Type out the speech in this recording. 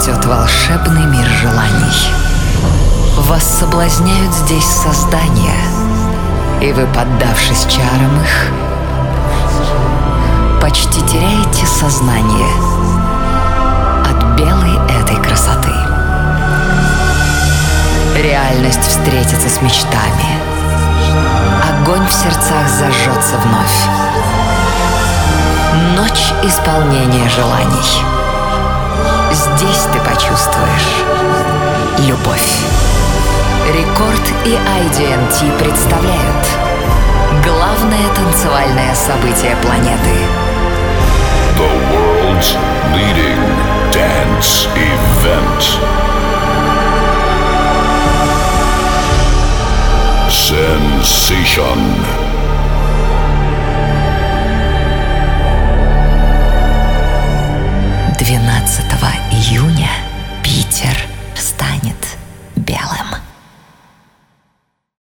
растет волшебный мир желаний. Вас соблазняют здесь создания, и вы, поддавшись чарам их, почти теряете сознание от белой этой красоты. Реальность встретится с мечтами. Огонь в сердцах зажжется вновь. Ночь исполнения желаний. Здесь ты почувствуешь любовь. Рекорд и IDT представляют главное танцевальное событие планеты. The world's leading dance event. Sensation.